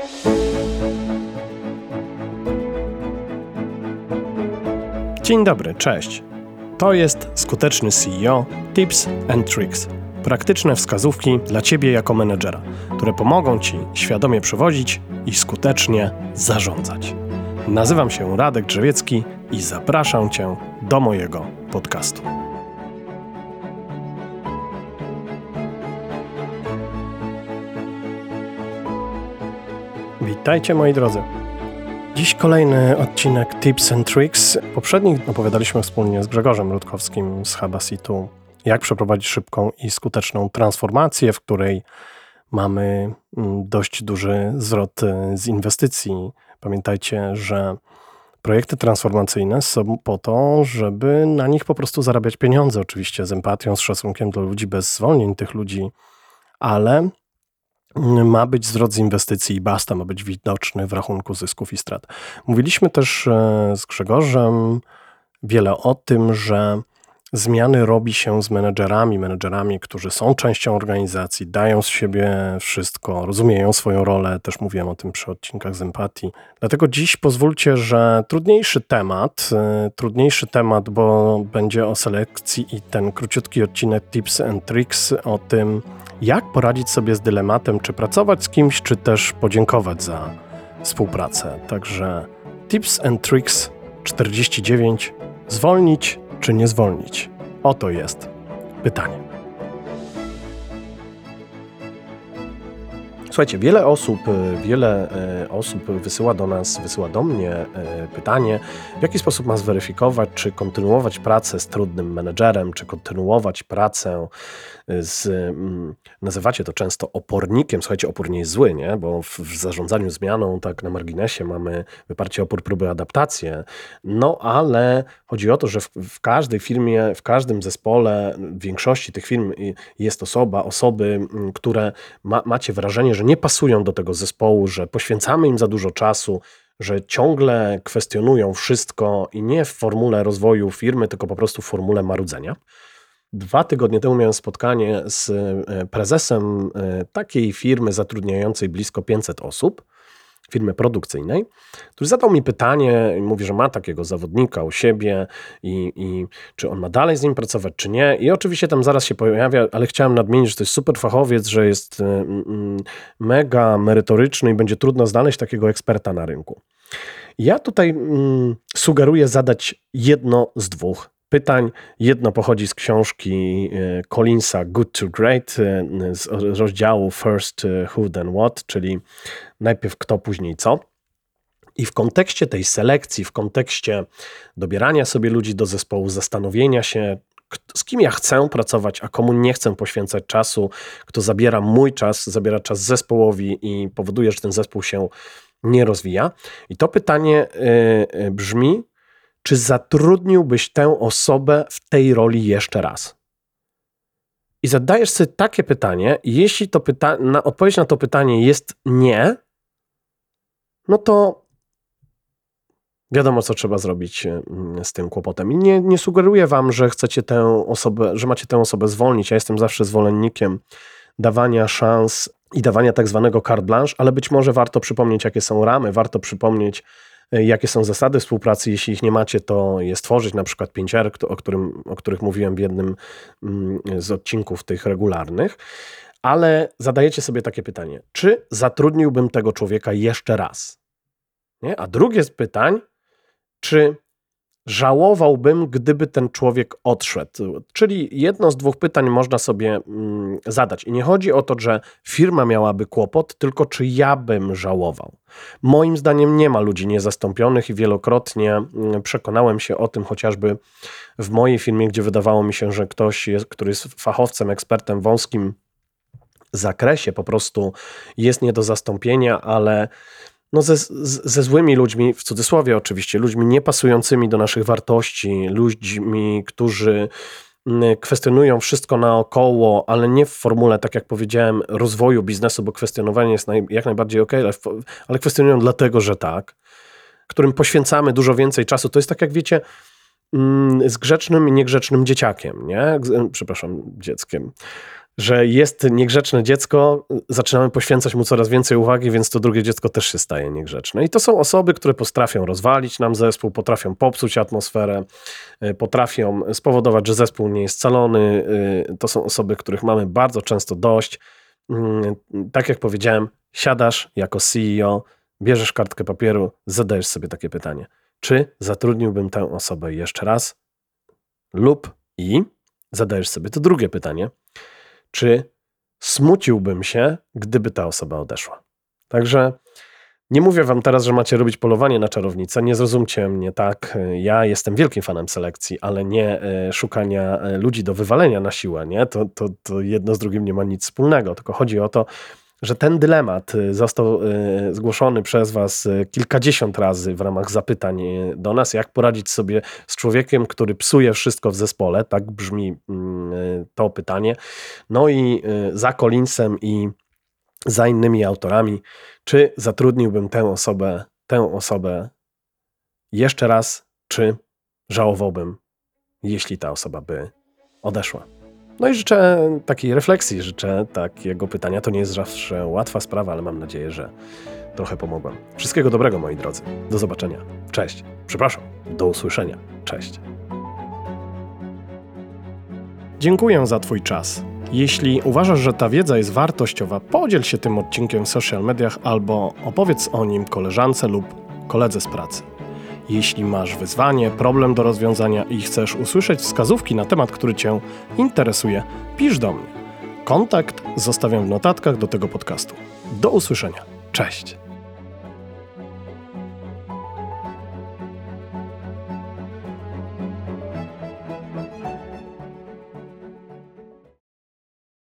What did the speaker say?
Dzień dobry, cześć. To jest Skuteczny CEO Tips and Tricks. Praktyczne wskazówki dla Ciebie jako menedżera, które pomogą Ci świadomie przewodzić i skutecznie zarządzać. Nazywam się Radek Drzewiecki i zapraszam Cię do mojego podcastu. Witajcie moi drodzy. Dziś kolejny odcinek Tips and Tricks. Poprzedni opowiadaliśmy wspólnie z Grzegorzem Rutkowskim z Habasitu, jak przeprowadzić szybką i skuteczną transformację, w której mamy dość duży zwrot z inwestycji. Pamiętajcie, że projekty transformacyjne są po to, żeby na nich po prostu zarabiać pieniądze, oczywiście z empatią, z szacunkiem do ludzi, bez zwolnień tych ludzi, ale ma być zwrot z inwestycji i basta, ma być widoczny w rachunku zysków i strat. Mówiliśmy też z Grzegorzem wiele o tym, że zmiany robi się z menedżerami, którzy są częścią organizacji, dają z siebie wszystko, rozumieją swoją rolę, też mówiłem o tym przy odcinkach z empatii. Dlatego dziś pozwólcie, że trudniejszy temat, bo będzie o selekcji i ten króciutki odcinek Tips and Tricks o tym, jak poradzić sobie z dylematem, czy pracować z kimś, czy też podziękować za współpracę. Także Tips and Tricks 49. Zwolnić czy nie zwolnić? Oto jest pytanie. Słuchajcie, wiele osób wysyła do mnie pytanie, w jaki sposób ma zweryfikować, czy kontynuować pracę z trudnym menedżerem, czy kontynuować pracę z, nazywacie to często opornikiem. Słuchajcie, opór nie jest zły, nie? Bo w zarządzaniu zmianą, tak na marginesie, mamy wyparcie, opór, próby, adaptację. No ale chodzi o to, że w każdej firmie, w każdym zespole, w większości tych firm jest osoby, które macie wrażenie, że nie pasują do tego zespołu, że poświęcamy im za dużo czasu, że ciągle kwestionują wszystko i nie w formule rozwoju firmy, tylko po prostu w formule marudzenia. 2 tygodnie temu miałem spotkanie z prezesem takiej firmy zatrudniającej blisko 500 osób, firmy produkcyjnej, który zadał mi pytanie i mówi, że ma takiego zawodnika u siebie i czy on ma dalej z nim pracować, czy nie. I oczywiście tam zaraz się pojawia, ale chciałem nadmienić, że to jest super fachowiec, że jest mega merytoryczny i będzie trudno znaleźć takiego eksperta na rynku. Ja tutaj sugeruję zadać jedno z 2 pytań. Jedno pochodzi z książki Collinsa Good to Great z rozdziału First Who Then What, czyli najpierw kto, później co. I w kontekście tej selekcji, w kontekście dobierania sobie ludzi do zespołu, zastanowienia się, z kim ja chcę pracować, a komu nie chcę poświęcać czasu, kto zabiera mój czas, zabiera czas zespołowi i powoduje, że ten zespół się nie rozwija. I to pytanie brzmi, czy zatrudniłbyś tę osobę w tej roli jeszcze raz? I zadajesz sobie takie pytanie, i jeśli odpowiedź na to pytanie jest nie, no to wiadomo, co trzeba zrobić z tym kłopotem. I nie sugeruję wam, że chcecie tę osobę, że macie tę osobę zwolnić. Ja jestem zawsze zwolennikiem dawania szans i dawania tak zwanego carte blanche, ale być może warto przypomnieć, jakie są ramy, warto przypomnieć, jakie są zasady współpracy. Jeśli ich nie macie, to je stworzyć, na przykład 5R, o których mówiłem w jednym z odcinków tych regularnych. Ale zadajecie sobie takie pytanie, czy zatrudniłbym tego człowieka jeszcze raz? Nie? A drugie z pytań, czy żałowałbym, gdyby ten człowiek odszedł? Czyli jedno z 2 pytań można sobie zadać. I nie chodzi o to, że firma miałaby kłopot, tylko czy ja bym żałował. Moim zdaniem nie ma ludzi niezastąpionych i wielokrotnie przekonałem się o tym chociażby w mojej firmie, gdzie wydawało mi się, że ktoś, który jest fachowcem, ekspertem w wąskim zakresie, po prostu jest nie do zastąpienia, ale ze złymi ludźmi, w cudzysłowie oczywiście, ludźmi niepasującymi do naszych wartości, ludźmi, którzy kwestionują wszystko naokoło, ale nie w formule, tak jak powiedziałem, rozwoju biznesu, bo kwestionowanie jest jak najbardziej okej, ale kwestionują dlatego, że tak, którym poświęcamy dużo więcej czasu. To jest tak, jak wiecie, z grzecznym i niegrzecznym dzieciakiem, nie? Przepraszam, dzieckiem. że jest niegrzeczne dziecko, zaczynamy poświęcać mu coraz więcej uwagi, więc to drugie dziecko też się staje niegrzeczne. I to są osoby, które potrafią rozwalić nam zespół, potrafią popsuć atmosferę, potrafią spowodować, że zespół nie jest scalony. To są osoby, których mamy bardzo często dość. Tak jak powiedziałem, siadasz jako CEO, bierzesz kartkę papieru, zadajesz sobie takie pytanie. Czy zatrudniłbym tę osobę jeszcze raz? Lub zadajesz sobie to drugie pytanie. Czy smuciłbym się, gdyby ta osoba odeszła? Także nie mówię wam teraz, że macie robić polowanie na czarownicę, nie zrozumcie mnie tak. Ja jestem wielkim fanem selekcji, ale nie szukania ludzi do wywalenia na siłę, nie? To jedno z drugim nie ma nic wspólnego, tylko chodzi o to, że ten dylemat został zgłoszony przez was kilkadziesiąt razy w ramach zapytań do nas, jak poradzić sobie z człowiekiem, który psuje wszystko w zespole, tak brzmi to pytanie. No i za Collinsem i za innymi autorami, czy zatrudniłbym tę osobę jeszcze raz, czy żałowałbym, jeśli ta osoba by odeszła. No i życzę takiej refleksji, życzę takiego pytania. To nie jest zawsze łatwa sprawa, ale mam nadzieję, że trochę pomogłem. Wszystkiego dobrego, moi drodzy. Do zobaczenia. Cześć. Przepraszam. Do usłyszenia. Cześć. Dziękuję za twój czas. Jeśli uważasz, że ta wiedza jest wartościowa, podziel się tym odcinkiem w social mediach albo opowiedz o nim koleżance lub koledze z pracy. Jeśli masz wyzwanie, problem do rozwiązania i chcesz usłyszeć wskazówki na temat, który cię interesuje, pisz do mnie. Kontakt zostawiam w notatkach do tego podcastu. Do usłyszenia. Cześć!